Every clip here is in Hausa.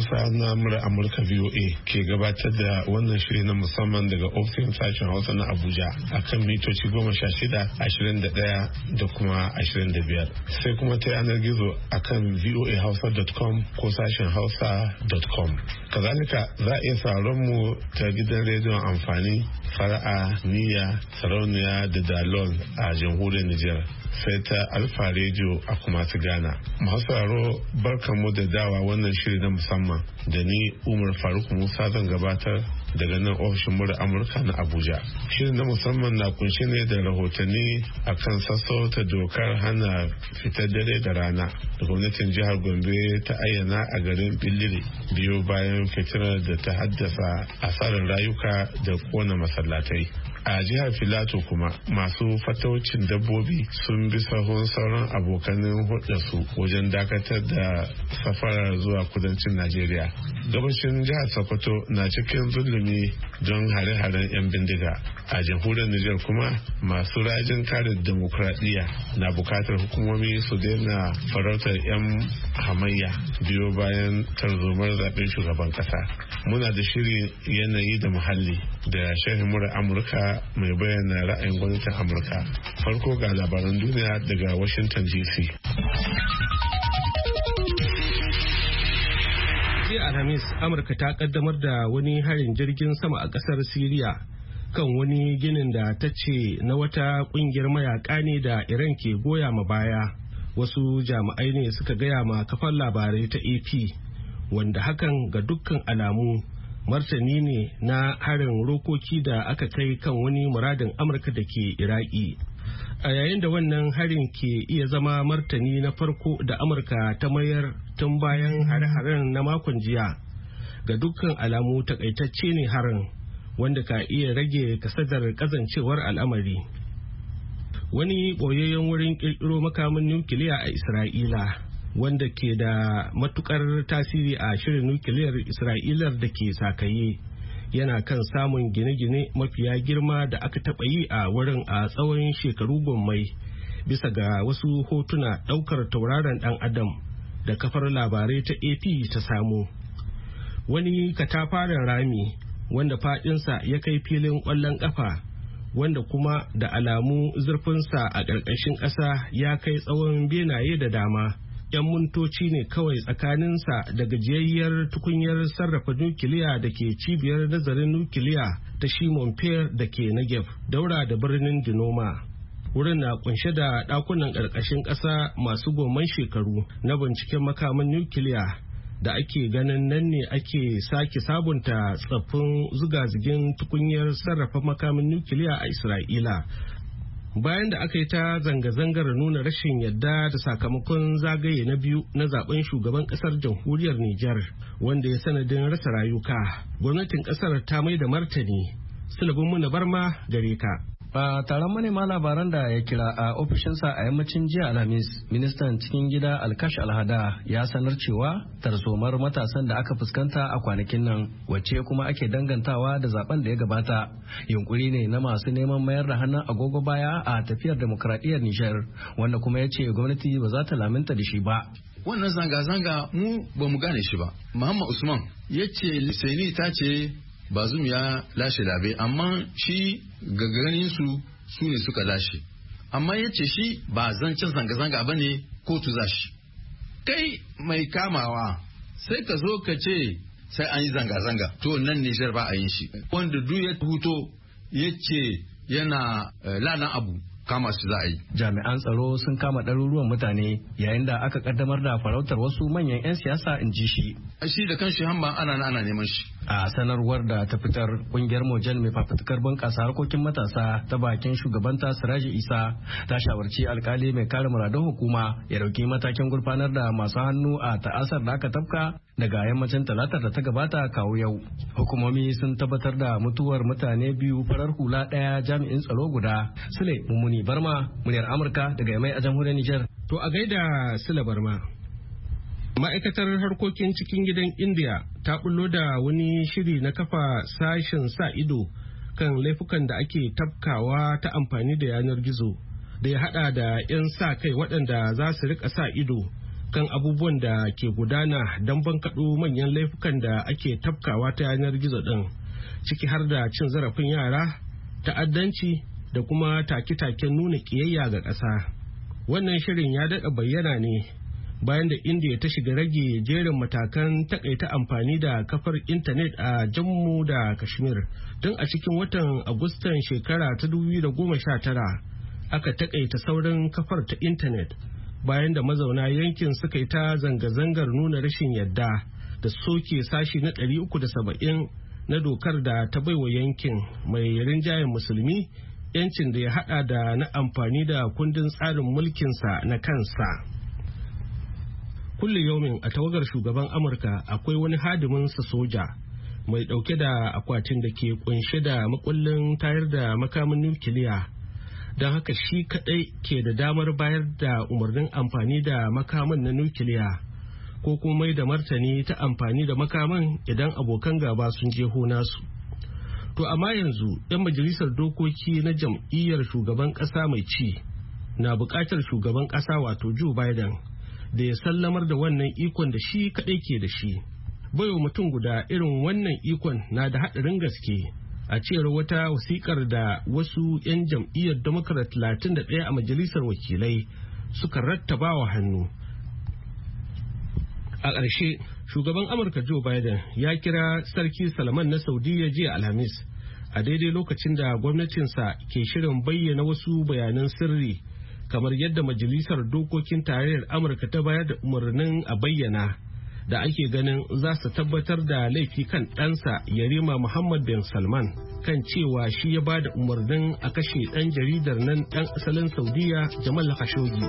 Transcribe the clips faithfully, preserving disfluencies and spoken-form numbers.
Hausa na murar Amurka V O A ke gabatar da wannan shiri na musamman daga ofishin sashen Hausa na Abuja akan mitoci goma sha shida, ashirin da ɗaya da kuma ashirin da biyar. Sai kuma ta yanar gizo akan voa hausa dot com ko sashen hausa dot com. Kazalika za a iya sauraron mu ta gidan rediyon amfani, fara'a, niyya, sarauniya da dalol a jamhuriyar Nijar. Sai ta Alfa Radio a kuma ta Ghana. Masu sauraro barkanmu da dawa wannan shiri na musamman da ni Umar Faruk Musa zan gabatar daga nan ofishin murar Amurka na Abuja. Shirin na musamman na kunshe ne da rahotanni akan sassauta dokar hana fitar dare da rana da gwamnatin jihar Gombe ta ayyana a garin Billiri biyo bayan fitinar da ta haddasa asarar rayuka da kona masallatai. A jihar Filato kuma masu fataucin dabbobi sun bi sahun sauran abokanin hulɗarsu wajen dakatar da safarar zuwa kudancin Najeriya. Gabashin jihar Sokoto na cikin zulumi don hare-haren 'yan bindiga. A jamhuriyar Nijar kuma masu rajin kare demokradiyya na bukatar hukumomi su daina farautar 'yan hamayya biyo bayan tarzomar zaben shugaban kasa. Muna da shiri yanayi da muhalli da shehin murar Amurka mai bayyana ra'ayin gwamnatin Amurka. Farko ga labaran duniya daga Washington D C. Jiya Alhamis, Amurka ta kaddamar da wani harin jirgin sama a kasar Siriya kan wani ginin da ta ce na wata kungiyar mayaka ne da Iran ke goya ma baya. Wasu jami'ai ne suka gaya ma kafar labarai ta A P, wanda hakan ga dukkan alamu martani ne na harin rokoki da aka kai kan wani muradin Amurka da ke Iraki. A yayin da wannan harin ke iya zama martani na farko da Amurka ta mayar tun bayan hare-haren na makon jiya, ga dukkan alamu takaitacce ne harin wanda ka iya rage kasadar kazancewar al'amari. Wani ɓoyayyen wurin ƙirƙiro makamin nukiliya a Isra'ila wanda ke da matukar tasiri a shirin nukiliyar Isra'ilar da ke sakaye yana kan samun gine-gine mafiya girma da aka taɓa yi a wurin a tsawon shekaru gwammai, bisa ga wasu hotuna ɗaukar tauraron ɗan adam da kafar labarai ta A P ta samu. Wani katafaren rami wanda faɗinsa ya kai filin ƙwallon ƙafa, wanda kuma da alamu zurfinsa a ƙarƙashin ƙasa ya kai tsawon benaye da dama. 'Yan mintoci ne kawai tsakaninsa da gajiyayyar tukunyar sarrafa nukiliya da ke cibiyar nazarin nukiliya ta Shimon Peres da ke Negev, daura da birnin Dinoma. Wurin na kunshe da ɗakunan ƙarƙashin ƙasa masu goman shekaru na binciken makaman nukiliya da ake ganin nan ne ake sake sabunta tsaffin zugazigin tukunyar sarrafa makamin nukiliya a Isra'ila. Bayan da aka yi ta zanga-zangar nuna rashin yadda da sakamakon zagaye na biyu na zaben shugaban kasar jamhuriyar Nijar wanda ya sanadin rasa rayuka, gwamnatin kasar ta mai da martani. Sulabun Muna Barma gare ka. A taron manema labaran da ya kira a ofishinsa a yammacin jiya Alhamis, ministan cikin gida Alkash Alhada ya sanar cewa tarzomar matasan da aka fuskanta a kwanakin nan, wacce kuma ake dangantawa da zaben da ya gabata, yunkuri ne na masu neman mayar da hannun agogo baya a tafiyar demokradiyyar Nijar, wanda kuma ya ce gwamnati ba za ta laminta da shi ba. Wannan zanga-zanga mu ba mu gane shi ba. Muhammad Usman ya ce Saini ta ce Bazum ya lashe labe, amma shi gagarin su su ne suka lashe. Amma ya ce shi ba zancen zanga-zanga ba ne kotu za shi. Kai mai kamawa sai ka zo ka ce sai an yi zanga-zanga, to nan Nijar ba a yin shi. Wanda duk ya huto ya ce yana uh, lanan abu kama su za a yi. Jami'an tsaro sun kama ɗaruruwan mutane yayin da aka kaddamar da farautar wasu manyan 'yan siyasa, in ji shi. Shi da kanshi hamba ana ana neman shi. A sanarwar da ta fitar, kungiyar Mojan mai fafutukar bunƙasa harkokin matasa ta bakin shugabanta Siraji Isa ta shawarci alkali mai kare muradun hukuma ya dauki matakin gurfanar da masu hannu a ta'asar da aka tafka daga yammacin talatar da ta gabata kawo yau. Hukumomi sun tabbatar da mutuwar mutane biyu, farar hula ɗaya, jami'in tsaro guda. Sule Mummuni Barma, muryar Amurka daga Yamai a jamhuriyar Nijar. To a gaida Sule Barma. Ma'aikatar harkokin cikin gidan India ta bullo da wani shiri na kafa sashen sa ido kan laifukan da ake tafkawa ta amfani da yanar gizo da ya hada da 'yan sa kai waɗanda za su rika sa ido kan abubuwan da ke gudana don bankaɗo manyan laifukan da ake tafkawa ta yanar gizo ɗin, ciki har da cin zarafin yara, ta'addanci da kuma take-taken nuna ƙiyayya ga ƙasa. Wannan shirin ya daɗa bayyana ne bayan da India ta shiga rage jerin matakan takaita amfani da kafar intanet a Jammu da Kashmir. Tun a cikin watan Agustan shekara ta dubu biyu da goma sha tara aka takaita saurin kafar ta intanet bayan da mazauna yankin suka yi ta zanga-zangar nuna rashin yadda da soke sashi na ɗari uku da saba'in na dokar da ta baiwa yankin mai rinjayen musulmi yancin da ya hada da na amfani da kundin tsarin mulkinsa na kansa. Kulle yaumin a tawagar shugaban Amurka akwai wani hadimin sa soja mai dauke da akwatin da ke kunshe da makullin tayar da makamin nukiliya, don haka shi kadai ke da damar bayar da umarnin amfani da makamin na nukiliya ko kuma mai da martani ta amfani da makaman idan abokan gaba sun jeho nasu. To amma yanzu 'yan majalisar dokoki na jam'iyyar shugaban kasa mai ci na bukatar shugaban kasa wato Joe Biden da ya sallamar da wannan ikon da shi kadai ke da shi. Baiwa mutum guda irin wannan ikon na da haɗarin gaske, a cewar wata wasikar da wasu 'yan jam'iyyar Democrat talatin da ɗaya a majalisar wakilai suka rattaba wa hannu. A ƙarshe, shugaban Amurka Joe Biden ya kira Sarki Salman na Saudiya jiya Alhamis a daidai lokacin da gwamnatinsa ke shirin bayyana wasu bayanan sirri kamar yadda majalisar dokokin tarayyar Amurka ta bayar da umarnin a bayyana, da ake ganin za su tabbatar da laifi kan ɗansa Yarima Muhammad bin Salman kan cewa shi ya ba da umarnin a kashe ɗan jaridar nan ɗan asalin Saudiya Jamal Khashoggi.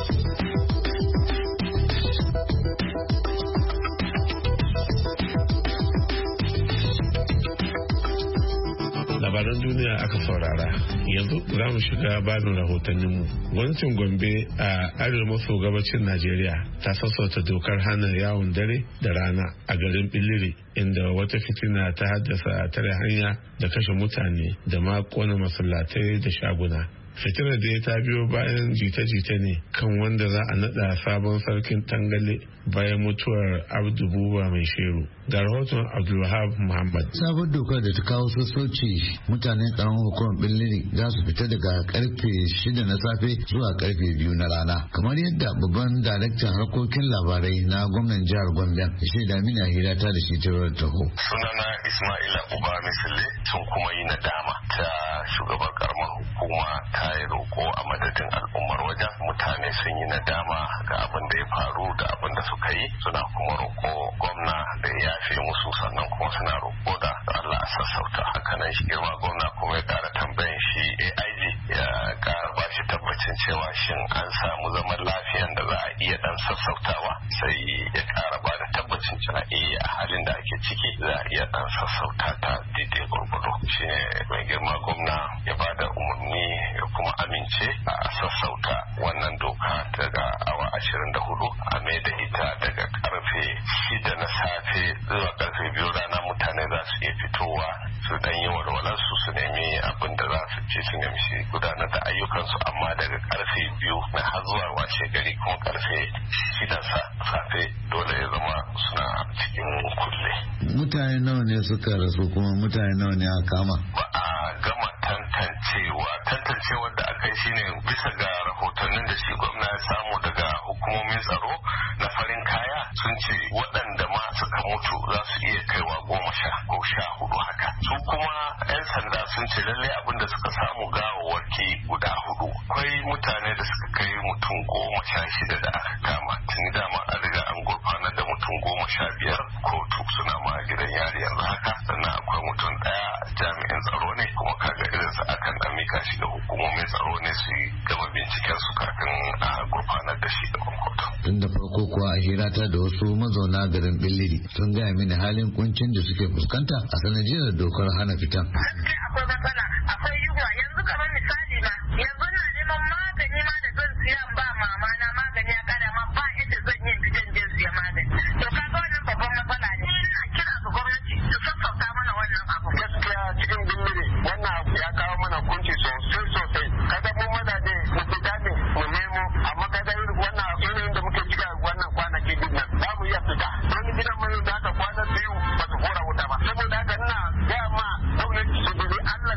Labaran duniya aka saurara. Yanzu za mu shiga babin rahotanninmu. Gwamnatin Gombe a arewa maso gabacin Najeriya ta sassauta dokar hana yawon dare da rana a garin Biliri, inda wata fitina ta haddasa tare hanya da kashe mutane da ma kona masallatai da shaguna. Fitinar da ya ta biyo bayan jita-jita ne kan wanda za a nada sabon sarkin Tangale bayan mutuwar Abdu Buba mai sheru. Ga rahoton Abdulwahab Muhammad. Sabon dokar da ta kawo sassauci, mutanen karamar hukumar Billiri za su fita daga karfe shida na safe zuwa karfe biyu na rana. Kamar yadda babban daraktan harkokin labarai na gwamnan jihar Gombe shaida mina hira ta da shi ta taho. Sunana Ismaila Uba Misille sun kuma yi nadama ta shugaban karamar hukuma ta yi roƙo a madadin al'ummar wajen. Mutane sun yi nadama ga abin da ya faru da abin da suka yi, suna kuma roƙo gwamna da ya yafe musu, sannan kuma suna roƙo da Allah a sassauta. Hakanan shi girma gwamna kuma ya ƙara tambayan shi A I G ya ƙara ba shi tabbacin cewa shin an samu zaman lafiyan da za a iya dan sassautawa, sai ya ƙara ba da tabbacin cewa eh a halin da ake ciki za a iya dan sassauta ta daidai gurgudu. Shi ne mai girma gwamna ya ba da umarni ya kuma amince a sassauta wannan doka daga awa ashirin da hudu a mai da ita daga karfe shida na safe zuwa karfe biyu rana. Mutane za su iya fitowa su dan yi walwalar su su nemi abin da za su ci su nemi shi gudanar da ayyukansu, amma daga karfe biyu na har zuwa washe gari kuma karfe shida safe dole ya zama suna cikin kulle. Mutane nawa ne suka rasu kuma mutane nawa ne aka kama? Ba a gama tantancewa. Tantancewar da aka yi shine bisa ga rahotannin da shi gwamna ya samu daga hukumomin tsaro na farin kaya, sun ce waɗanda ma suka mutu za su iya kaiwa goma sha ko sha hudu haka. Su kuma 'yan sanda sun ce lallai abin da suka samu gawawarki guda hudu. Akwai mutane da suka kai mutum goma sha shida da aka kama. Tuni dama an riga an gurfanar da mutum goma sha biyar kotu, suna ma gidan yari yanzu haka. Sannan akwai mutum ɗaya jami'in tsaro ne, kuma kaga irinsa akan dan mika shi da hukumomin tsaro ne su gama binciken su kafin a gurfanar da shi da kotu. Tun da farko kuwa a hirata da wasu mazauna garin Billiri sun gaya mini halin kuncin da suke fuskanta a sanadiyar dokar hana fitan. Akwai matsala, akwai yunwa. Yanzu kamar misali na, yanzu na neman magani ma da zan siya ba mama na magani ya kara ma ba yadda zan yi fitan jin siya magani. To kaga wannan babban matsala ne. Ina kira ga gwamnati su sassauta mana wannan abu. Gaskiya cikin Billiri wannan abu ya kawo mana kunci sosai sosai. Kaga mu mazaje mu fita ne mu nemo, amma kaga wannan irin da muke cika wannan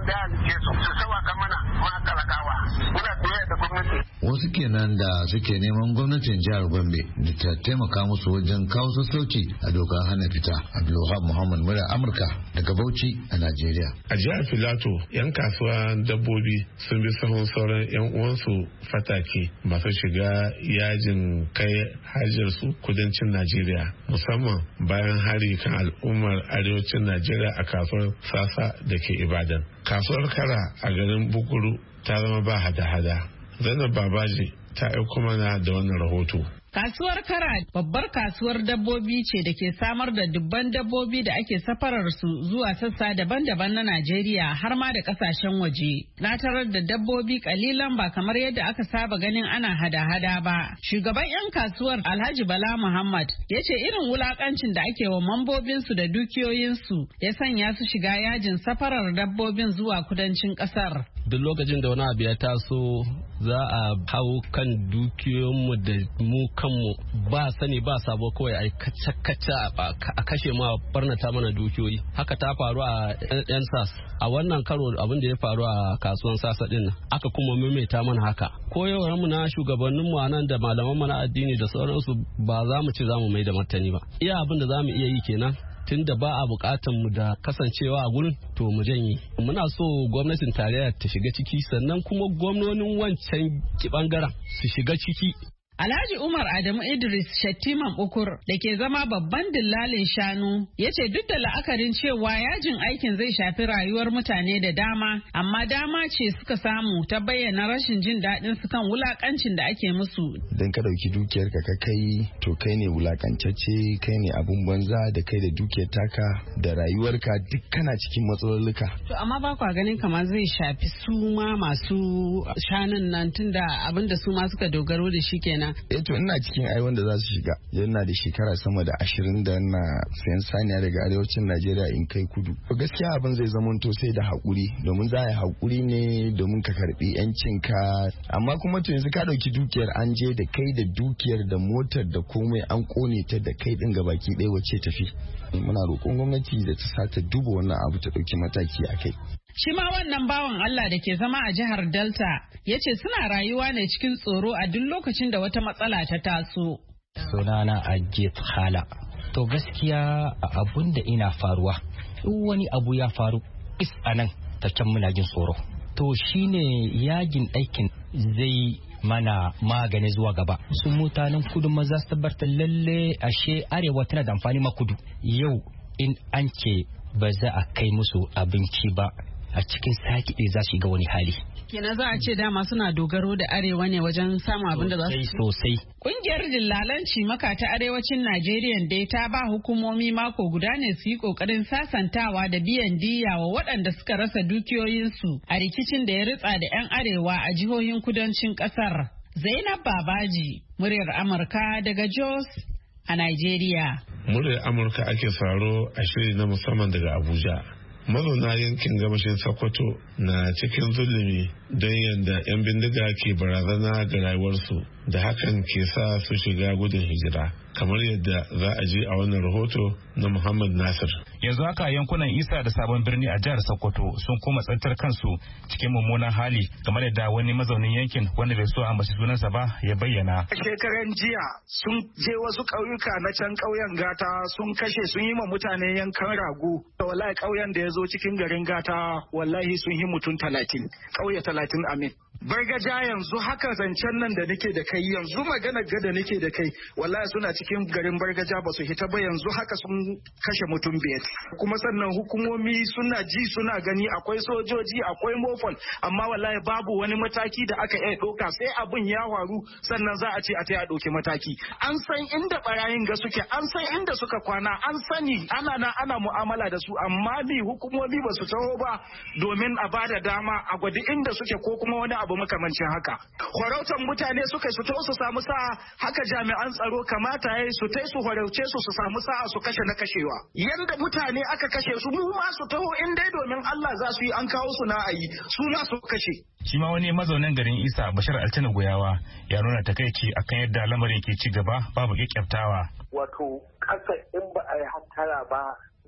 da ya halice su su sawaka mana ma talakawa muna biye da gwamnati. Wasu kenan da suke neman gwamnatin jihar Gombe da ta taimaka musu wajen kawo sassauci a dokar hana fita. Abdulwahab Muhammad mura Amurka daga Bauchi a Najeriya. A jihar Filato yan kasuwa dabbobi sun bi sahun sauran yan uwansu fatake masu shiga yajin kai hajar su kudancin Najeriya musamman bayan hari kan al'ummar arewacin Najeriya a kasuwar Sasa da ke Ibadan. Kasuwar Kara a garin Bukuru ta zama ba hada-hada. Zainab Babaji ta aiko mana da wannan rahoto. Kasuwar Kara babbar kasuwar dabbobi ce da ke samar da dubban dabbobi da ake safarar su zuwa sassa daban-daban na Najeriya har ma da kasashen waje. Na tarar da dabbobi kalilan ba kamar yadda aka saba ganin ana hada-hada ba. Shugaban 'yan kasuwar Alhaji Bala Muhammad ya ce irin wulakancin da ake wa mambobinsu da dukiyoyinsu ya sanya su shiga yajin safarar dabbobin zuwa kudancin kasar. Duk lokacin da wani abu ya taso za a hau kan dukiyoyinmu da mu kanmu ba sani ba sabo kawai a kace-kace a kashe ma barnata mana dukiyoyi. Haka ta faru a yan sas a wannan karo abin da ya faru a kasuwan sasa din aka kuma maimaita mana haka. Koyarwar mu na shugabannin mu nan da malaman mu na addini da sauransu ba za mu ci za mu mai da martani ba. Iya abin da za mu iya yi kenan. Tunda ba a bukatan mu da kasancewa a gurin to mu janye. Muna so gwamnatin tarayya ta shiga ciki sannan kuma gwamnonin wancan bangaren su shiga ciki. Alhaji Umar Adamu Idris Shattiman Bukur da ke zama babban dillalin shanu ya ce duk da la'akarin cewa yajin aikin zai shafi rayuwar mutane da dama amma dama ce suka samu ta bayyana rashin jin daɗin su kan wulakancin da ake musu. Idan ka ɗauki dukiyar ka kai to kai ne wulakancacce kai ne abun banza da kai da dukiyar taka da rayuwarka duk kana cikin matsalolika. To amma ba kwa ganin kamar zai shafi su ma masu shanun nan tunda abin da su ma suka dogaro da shi kenan. Eh to ina cikin ai wanda za su shiga yana da shekara sama da ashirin da na sayan saniya daga arewacin Najeriya in kai kudu. To gaskiya abin zai zamanto sai da haƙuri domin za a yi haƙuri ne domin ka karɓi yancin ka amma kuma to yanzu ka ɗauki dukiyar an je da kai da dukiyar da motar da komai an ƙone ta da kai ɗin gabaki ɗaya wacce tafi. Muna roƙon gwamnati da ta sata duba wannan abu ta ɗauki mataki a kai. Shi ma wannan bawan Allah da ke zama a jihar Delta ya ce suna rayuwa ne cikin tsoro a duk lokacin da wata matsala ta taso. Sunana Ajit Hala. To gaskiya abun da ina faruwa, duk wani abu ya faru is a nan ta can muna jin tsoro. To shine yajin aikin zai mana magani zuwa gaba. Su mutanen kudu maza su tabbatar lalle ashe arewa tana da amfani ma kudu. Yau in an ce ba za a kai musu abinci ba a cikin sati ɗaya za su ga wani hali. Kenan za a ce dama suna dogaro da arewa ne wajen samun abin da za su sosai. Kungiyar dillalanci maka ta arewacin Najeriya dai ta ba hukumomi mako guda ne su yi kokarin sasantawa da biyan diya wa waɗanda suka rasa dukiyoyinsu a rikicin da ya ritsa da 'yan arewa a jihohin kudancin ƙasar. Zainab Babaji, muryar Amurka daga Jos a Najeriya. Muryar Amurka ake sauraro a shiri na musamman daga Abuja. Mazauna yankin gabashin Sokoto na cikin zulumi don yadda 'yan bindiga ke barazana ga rayuwarsu da hakan ke sa su shiga gudun hijira. Kamar yadda za a ji a wannan rahoto na Muhammad Nasir. Yanzu haka yankunan Isa da Sabon Birni a jihar Sokoto sun koma tsantar kansu cikin mummunan hali kamar yadda wani mazaunin yankin wanda bai so a ambaci sunansa ba ya bayyana. Shekaran jiya sun je wasu ƙauyuka na can ƙauyen Gata sun kashe sun yi ma mutane yankan rago. Wallahi ƙauyen da ya zo cikin garin Gata wallahi sun yi mutum talatin. Ƙauye talatin amin. Bargaja yanzu haka zancen nan da nake da kai yanzu magana ga da nake da kai wallahi suna cikin garin Bargaja ba su hita ba yanzu haka sun kashe mutum biyar kuma sannan hukumomi suna ji suna gani akwai sojoji akwai mofon amma wallahi babu wani mataki da aka iya ɗauka sai abun ya faru sannan za a ce a tai a ɗauki mataki an san inda barayin ga suke an san inda suka kwana an sani ana na ana mu'amala da su amma ni hukumomi ba su taho ba domin a bada dama a gwadi inda suke ko kuma wani abu makamancin haka. Horautan mutane suka su to su samu sa'a haka jami'an tsaro kamata yayi su tai su horauce su su samu sa'a su kashe na kashewa. Yanda mutane aka kashe su mu ma su taho in dai domin Allah za su yi an kawo su na ayi su ma su kashe. Shi ma wani mazaunin garin Isa Bashir Altina Goyawa ya nuna takaici akan yadda lamarin ke ci gaba babu kyakkyaftawa. Wato kasa in ba a yi hattara ba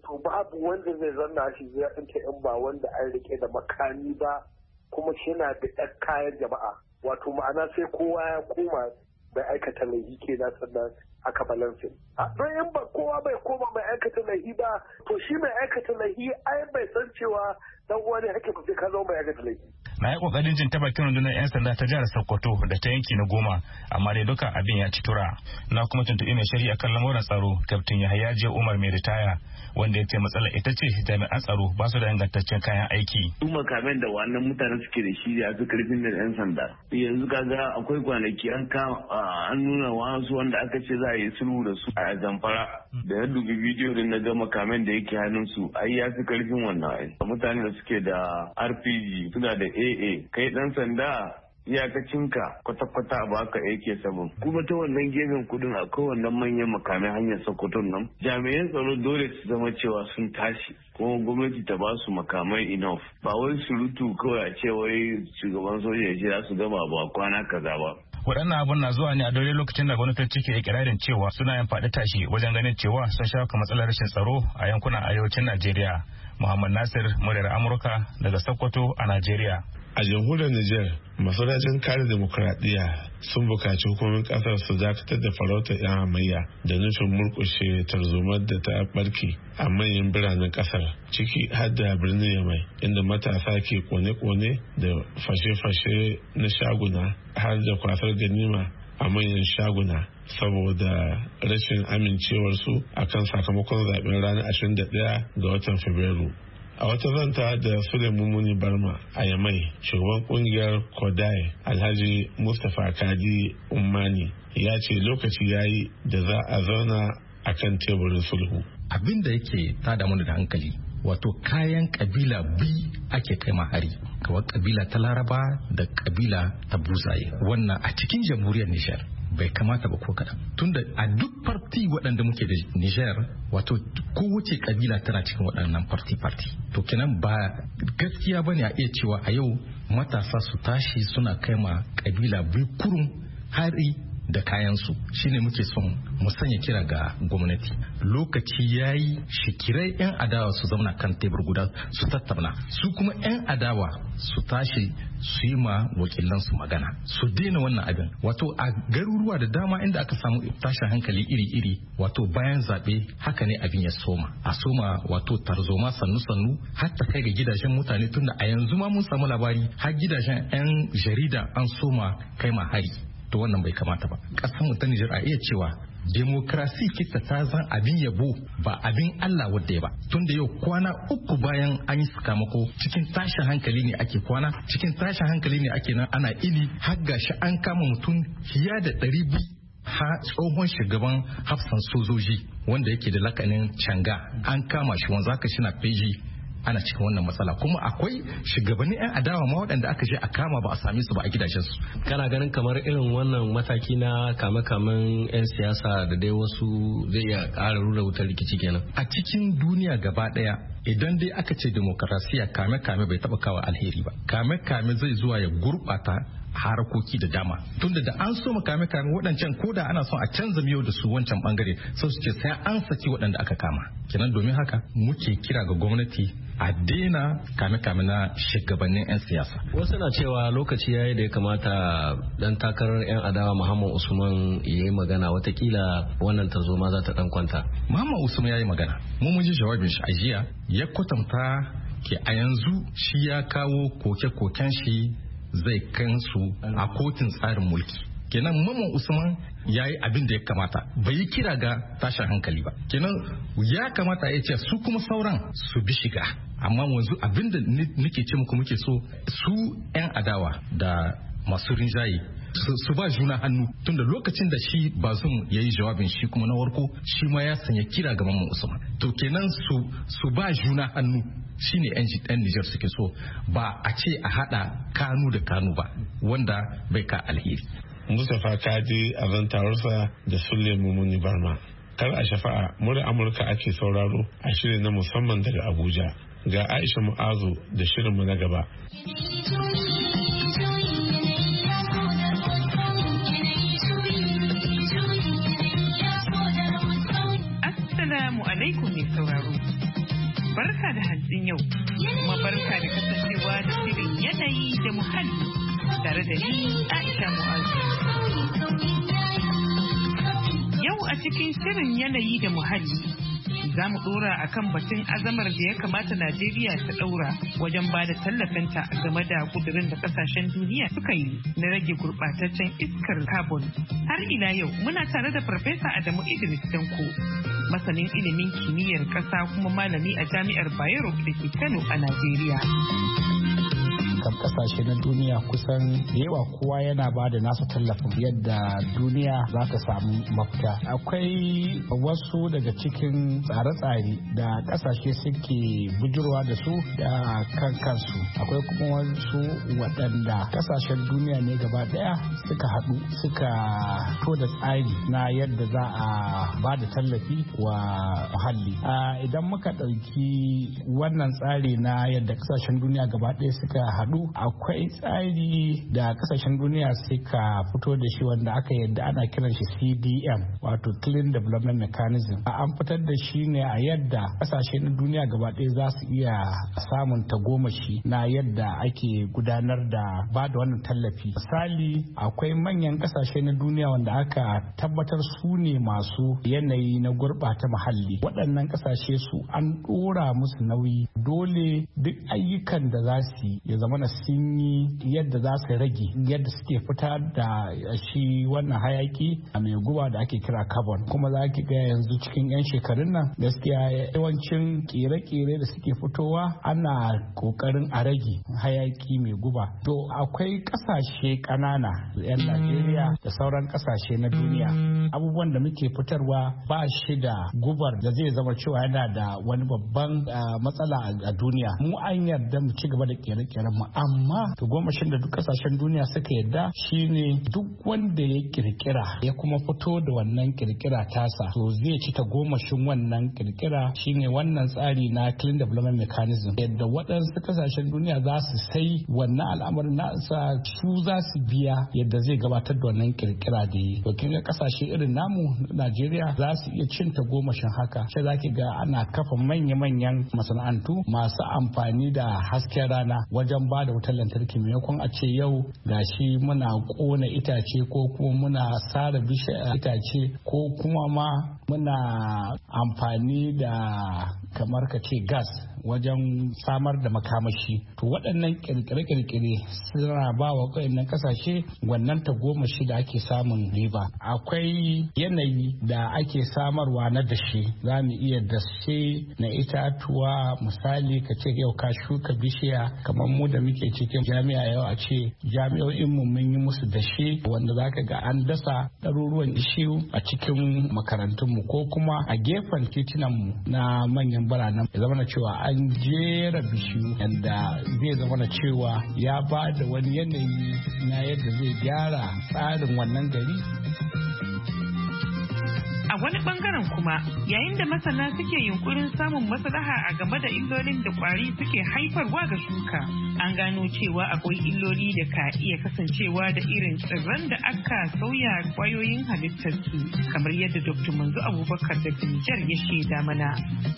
to babu wanda zai zanna shi zai ɗinta in ba wanda an rike da makami ba kuma shi na da ɗan kayan jama'a wato ma'ana sai kowa ya koma bai aikata laifi kenan sannan aka balansin. Don in ba kowa bai koma mai aikata laifi ba to shi mai aikata laifi ai bai san cewa dan uwa ne ake kusa ka zo mai aikata laifi. Na yi kokarin jin ta bakin rundunar 'yan sanda ta jihar Sokoto da ta yanki na Goma amma dai duka abin ya ci tura. Na kuma tuntuɓi mai shari'a kan lamuran tsaro Kaftin Yahaya Jiya Umar mai ritaya wanda ya ce matsalar ita ce jami'an tsaro ba su da ingantaccen kayan aiki. Su makamen da wannan mutane suke da shi da su karfin da 'yan sanda. Yanzu kaga akwai kwanaki an an nuna wasu wanda aka ce za a yi sulhu da su a Zamfara da ya dubi bidiyo din na ga makamen da yake hannun su ai ya fi karfin wannan ai. Mutane da suke da R P G suna da A A kai dan sanda iyakacinka kwata-kwata a baka A K seven kuma ta wannan gefen kudin a kowannan manyan makamai hanyar Sokoton nan jami'an tsaro dole su zama cewa sun tashi kuma gwamnati ta ba su makamai enough ba wai surutu kawai a ce wai shugaban soja ya ce za su gama ba kwana kaza ba. Waɗannan abun na zuwa ne a daidai lokacin da gwamnatoci ke ikirarin cewa suna yin faɗi tashi wajen ganin cewa sun shawo matsalar rashin tsaro a yankunan arewacin Najeriya. Muhammad Nasir, muryar Amurka daga Sokoto a Najeriya. A jamhuriyar Nijar, masarautar kare demokuraɗiyya sun buƙaci hukumomin ƙasar su dakatar da farautar 'yan hamayya da nufin murƙushe tarzomar da ta ɓarke a manyan biranen ƙasar ciki har da birnin Yamai inda matasa ke kone-kone da fashe-fashe na shaguna har da kwasar ganima a manyan shaguna saboda rashin amincewarsu akan sakamakon zaben ranar ashirin da ɗaya ga watan Fabrairu. A wata zanta da Suleiman Muni Barma a Yamai, shugaban kungiyar Kodai Alhaji Mustapha Kadi Ummani ya ce lokaci ya yi da za a zauna a kan teburin sulhu. Abin da yake tada mana da hankali wato kayan kabila biyu ake kai hari kawai kabila ta Laraba da kabila ta Buzaye wannan a cikin jamhuriyar Nijar. Bai kamata ba ko kaɗan tunda a duk farti waɗanda muke da Niger wato kowace kabila tana cikin waɗannan farti farti to kenan ba gaskiya bane a iya cewa a yau matasa su tashi suna kai ma kabila biyu kurum hari da kayansu shine muke son mu sanya kira ga gwamnati lokaci yayi shi kirai yan adawa su zauna kan tebur guda su tattauna su kuma yan adawa su tashi su yi ma wakilan su magana su daina wannan abin wato a garuruwa da dama inda aka samu tashin hankali iri-iri wato bayan zabe haka ne abin ya soma a soma wato tarzoma sannu-sannu har ta kai ga gidajen mutane tunda a yanzu ma mun samu labari har gidajen yan jarida an soma kai ma hari to wannan bai kamata ba ƙasar mu ta Nijar a iya cewa demokrasi kita ta zan abin yabo ba abin Allah wadda ya ba tunda yau kwana uku bayan an yi sakamako cikin tashin hankali ne ake kwana cikin tashin hankali ne ake nan ana ili har gashi an kama mutum fiye da ɗari biyu ha tsohon shugaban hafsan sojoji wanda yake da lakanin canga an kama shi wanzu haka shi na feji ana cikin wannan matsala kuma akwai shugabannin 'yan adawa ma waɗanda aka je a kama ba a same su ba a gidajensu. Kana ganin kamar irin wannan mataki na kame-kamen 'yan siyasa da dai wasu zai iya ƙara rura wutar rikici kenan a cikin duniya gaba ɗaya idan dai aka ce demokarasiya kame-kame bai taɓa kawo alheri ba kame-kame zai zuwa ya gurɓata harakoki da dama tunda da an so kame kame waɗancan koda ana son a canza miyau da su wancan bangare sai su ce sai an saki waɗanda aka kama kenan domin haka muke kira ga gwamnati a daina kame-kame na shugabannin 'yan siyasa. Wasu na cewa lokaci yayi da ya kamata dan takarar 'yan adawa Muhammad Usman ya yi magana watakila wannan tarzoma za ta dan kwanta. Muhammad Usman ya yi magana mu mun ji jawabin shi a jiya ya kwatanta ke a yanzu shi ya kawo koke-koken shi zai kansu a kotun tsarin mulki kenan Mamman Usman ya yi abin da ya kamata bai yi kira ga tashin hankali ba kenan ya kamata ya ce su kuma sauran su bi shiga amma wanzu abin da nake ce muku muke so su 'yan adawa da masu rinjaye su ba juna hannu tunda lokacin da shi Bazum ya yi jawabin shi kuma na warko shi ma ya sanya kira ga Mamman Usman to kenan su su ba juna hannu shine yan Nijar suke so ba a ce a hada kanu da kanu ba wanda bai ka alheri. Mustapha Kadi a zantawarsa da Suleiman Muni Barma. Kar a shafa'a murar Amurka ake sauraro a shirin na musamman daga Abuja ga Aisha Mu'azu da shirinmu na gaba. Assalamu alaikum mai sauraro. barka da hantsin yau, kuma barka da kasancewa da shirin yanayi da muhalli tare da ni Aisha Mu'azu. Yau a cikin shirin yanayi da muhalli za mu dora a kan batun azamar da ya kamata Najeriya ta daura wajen ba da tallafinta game da kudurin da kasashen duniya suka yi na rage gurbataccen iskar carbon. Har ila yau muna tare da Farfesa Adamu Idris Danko, masanin ilimin kimiyyar ƙasa kuma malami a Jami'ar Bayero da ke Kano a Najeriya. kan kasashe na duniya kusan da yawa kowa yana ba da nasa tallafin yadda duniya za ta samu mafita. Akwai wasu daga cikin tsare-tsare da kasashe suke bujurwa da su da kan kansu. Akwai kuma wasu waɗanda kasashen duniya ne gaba ɗaya suka haɗu suka to da tsari na yadda za a ba da tallafi wa muhalli. Idan muka ɗauki wannan tsari na yadda kasashen duniya gaba ɗaya suka haɗu, akwai tsari da kasashen duniya suka fito da shi wanda aka yadda ana kiran shi C D M, wato Clean Development Mechanism. An fitar da shi ne a yadda kasashe na duniya gaba ɗaya za su iya samun tagomashi na yadda ake gudanar da ba da wannan tallafi. Misali, akwai manyan kasashe na duniya wanda aka tabbatar su ne masu yanayi na gurɓata muhalli. Waɗannan kasashe su an ɗora musu nauyi, dole duk ayyukan da za su yi ya zama na sun yi yadda za su rage yadda suke fitar da shi wannan hayaki a mai guba da ake kira carbon. Kuma za ki ga yanzu cikin 'yan shekarun nan gaskiya yawancin kere-kere da suke fitowa ana kokarin a rage hayaki mai guba. To akwai kasashe ƙanana 'yan Najeriya da sauran kasashe na duniya, abubuwan da muke fitarwa ba shi da gubar da zai zama cewa yana da wani babban matsala a duniya. Mu an yarda mu ci gaba da kere-keren mu, amma to gomashin da duk kasashen duniya suka yarda shine duk wanda ya kirkira ya kuma fito da wannan kirkira tasa to zai ci ta gomashin wannan kirkira. Shine wannan tsari na Clean Development Mechanism, yadda waɗansu kasashen duniya za su sai wannan al'amarin nasa, su za su biya yadda zai gabatar da wannan kirkira da yi. To kin ga kasashe irin namu Najeriya za su iya cin ta gomashin haka. Sai zaki ga ana kafa manya-manyan masana'antu masu amfani da hasken rana wajen ba da wutar lantarki, maimakon a ce yau gashi muna kona itace ko kuma muna sare bishiya itace ko kuma ma muna amfani da kamar ka ce gas wajen samar da makamashi. To waɗannan kirkire-kirkire suna ba wa waɗannan kasashe wannan tagomashi da ake samun riba. Akwai yanayi da ake samarwa na dashe, za mu iya dashe na itatuwa. Misali ka ce yau ka shuka bishiya, kamar mu da muke cikin jami'a yau a ce jami'o'in mu mun yi musu dashe wanda zaka ga an dasa ɗaruruwan bishiyu a cikin makarantun mu ko kuma a gefen titunan mu na manyan biranen, ya zama na cewa an jera bishiyu yadda zai zama na cewa ya ba da wani yanayi na yadda zai gyara tsarin wannan gari. A wani bangaren kuma, yayin da masana suke yunkurin samun maslaha a game da illolin da kwari suke haifarwa ga shuka, an gano cewa akwai illoli da ka iya kasancewa da irin tsirran da aka sauya kwayoyin halittarsu, kamar yadda Dokta Manzo Abubakar da Nijar ya shaida mana.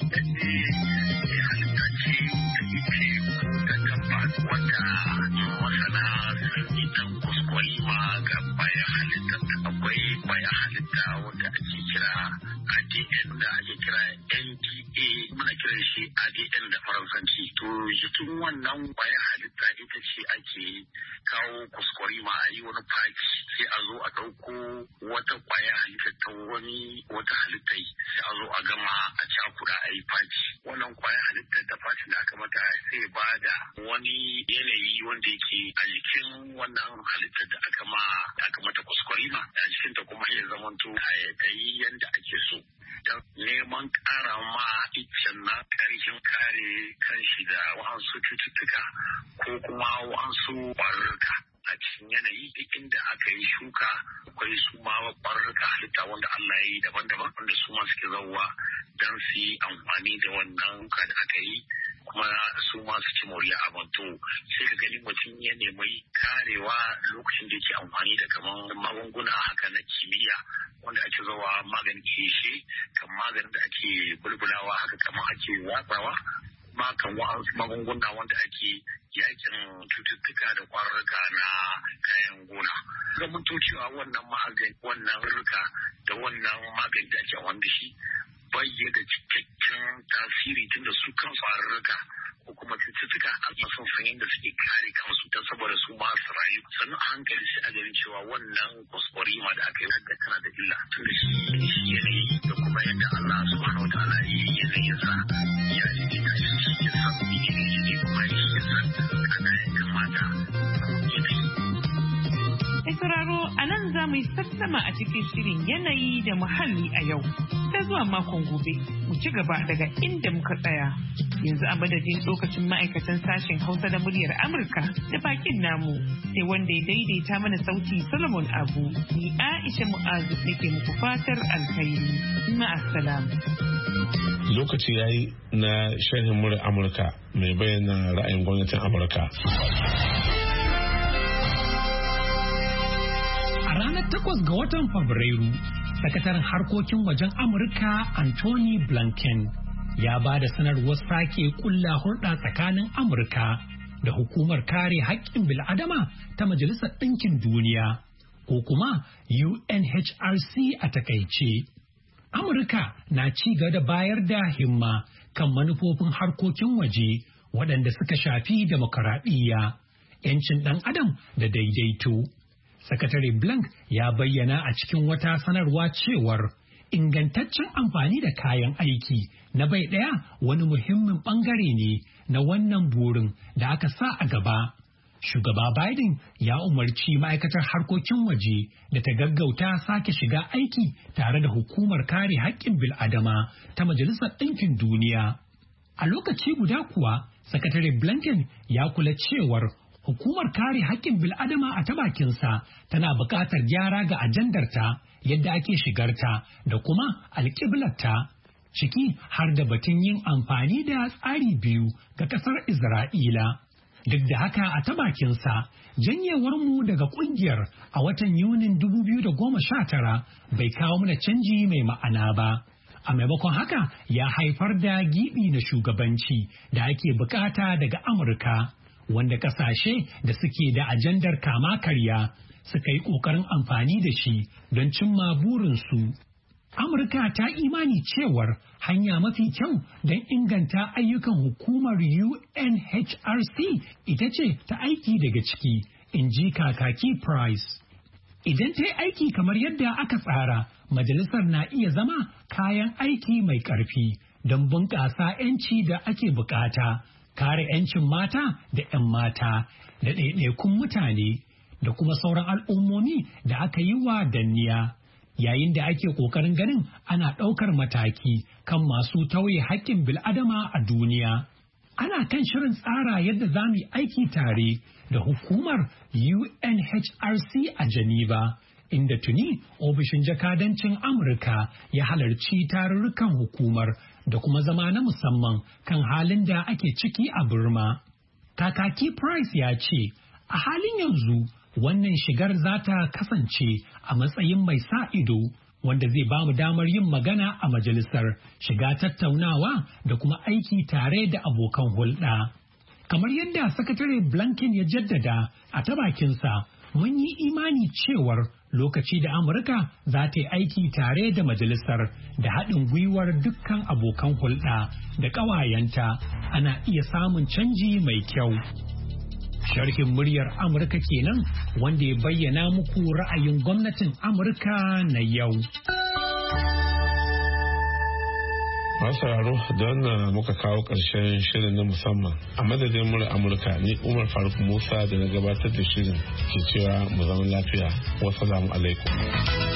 Kwaya halitta wanda ake kira A D N da ake kira N D A, muna kiran shi A D N da Faransanci. To jikin wannan kwaya halitta ita ce ake kawo kuskure ma a yi wani patch, sai a zo a ɗauko wata kwaya halitta ta wani wata halitta sai a zo a gama a cakuɗa a yi patch. Wannan kwaya halitta da patch da aka mata sai ba da wani yanayi wanda yake a jikin wannan halittar da aka ma aka mata kuskure ma a jikin ta kuma ya zamanto ta yi yanda ake so. Don neman ƙara ma iccen na ƙarshen kare kanshi da wa'ansu cututtuka ko kuma wa'ansu ƙwarurruka. A cikin yanayi duk inda aka yi shuka akwai su ma ƙwarurruka halitta wanda Allah ya yi daban-daban wanda su ma suke zauwa don su yi amfani da wannan shuka da aka yi kuma su ma su ci moriya abin. To sai ka gani mutum ya nemi karewa lokacin da yake amfani da kamar magunguna haka na kimiyya wanda ake zawa maganin feshe, kan maganin da ake bulbulawa haka kamar ake watsawa makan wa'ansu magunguna wanda ake yakin cututtuka da kwarurruka na kayan gona. Zamanto cewa wannan magani wannan rurruka da wannan magani da ake wanda shi bayyana da cikakken tasiri tunda su kan kwarurruka ko kuma cututtuka an san san yadda suke kare kansu don saboda su ma su rayu sannan a hankali sai a ganin cewa wannan kwaskwarima da aka yi da tana da illa tunda shi yanayi da kuma yadda Allah subhanahu wataala ya yi yanayin sa ya ji ta shi shi ya san yanayi ne kuma shi ya san kana ya kamata ko yanayi. Mai sauraro a nan za mu yi sassama a cikin shirin yanayi da muhalli a yau. Ta zuwa makon gobe mu ci gaba daga inda muka tsaya. Yanzu a madadin lokacin ma'aikatan sashen Hausa da muryar Amurka da bakin namu sai wanda ya daidaita mana sauti Solomon Abu. Ni Aisha Mu'azu nake muku fatar alkhairi. Ma'assalam. Lokaci yayi na sharhin muryar Amurka mai bayyana ra'ayin gwamnatin Amurka. A ranar takwas ga watan Fabrairu, sakataren harkokin wajen Amurka Anthony Blinken ya ba da sanarwar sake kulla hulɗa tsakanin Amurka da hukumar kare haƙƙin bil'adama ta Majalisar Ɗinkin Duniya ko kuma U N H R C a takaice. Amurka na ci gaba da bayar da himma kan manufofin harkokin waje waɗanda suka shafi demokaradiyya, 'yancin ɗan adam da daidaito. Sakatare Blank ya bayyana a cikin wata sanarwa cewar ingantaccen amfani da kayan aiki na bai ɗaya wani muhimmin ɓangare ne na wannan burin da aka sa a gaba. Shugaba Biden ya umarci ma'aikatar harkokin waje da ta gaggauta sake shiga aiki tare da hukumar kare haƙƙin bil'adama ta Majalisar Ɗinkin Duniya. A lokaci guda kuwa, Sakatare Blinken ya kula cewar hukumar kare haƙƙin bil'adama a ta bakinsa tana buƙatar gyara ga ajandarta yadda ake shigarta da kuma alƙiblarta, ciki har da batun yin amfani da tsari biyu ga ƙasar Isra'ila. Duk da haka a ta bakinsa, janyewarmu daga ƙungiyar a watan Yunin dubu biyu da goma sha tara bai kawo mana canji mai ma'ana ba. A maimakon haka ya haifar da gibi na shugabanci da ake bukata daga Amurka, wanda ƙasashe da suke da ajandar kama karya suka yi ƙoƙarin amfani da shi don cimma burinsu. Amurka ta imani cewar hanya mafi kyau don inganta ayyukan hukumar U N H R C ita ce ta aiki daga ciki, in ji kakaki Price. Idan ta yi aiki kamar yadda aka tsara, majalisar na iya zama kayan aiki mai ƙarfi don bunƙasa 'yanci da ake bukata, kare 'yancin mata da 'yan mata da ɗaiɗaikun mutane da kuma sauran al'ummomi da aka yi wa danniya. Yayin da ake ƙoƙarin ganin ana ɗaukar mataki kan masu tauye haƙƙin bil'adama a duniya. Ana kan shirin tsara yadda za mu yi aiki tare da hukumar U N H R C a Geneva, inda tuni ofishin jakadancin Amurka ya halarci tarurrukan hukumar da kuma zama na musamman kan halin da ake ciki a Burma. Kakaki Price ya ce, a halin yanzu wannan shigar za ta kasance a matsayin mai sa ido wanda zai ba mu damar yin magana a majalisar, shiga tattaunawa da kuma aiki tare da abokan hulɗa. Kamar yadda Sakatare Blinken ya jaddada a ta bakinsa, mun yi imani cewar lokaci da Amurka za ta yi aiki tare da majalisar da haɗin gwiwar dukkan abokan hulɗa da ƙawayenta ana iya samun canji mai kyau. Sharhin muryar Amurka kenan wanda ya bayyana muku ra'ayin gwamnatin Amurka na yau. Masu sauraro da wannan muka kawo ƙarshen shirin na musamman. A madadin muryar Amurka ni Umar Faruk Musa da na gabatar da shirin ke cewa mu zama lafiya. Wassalamu alaikum.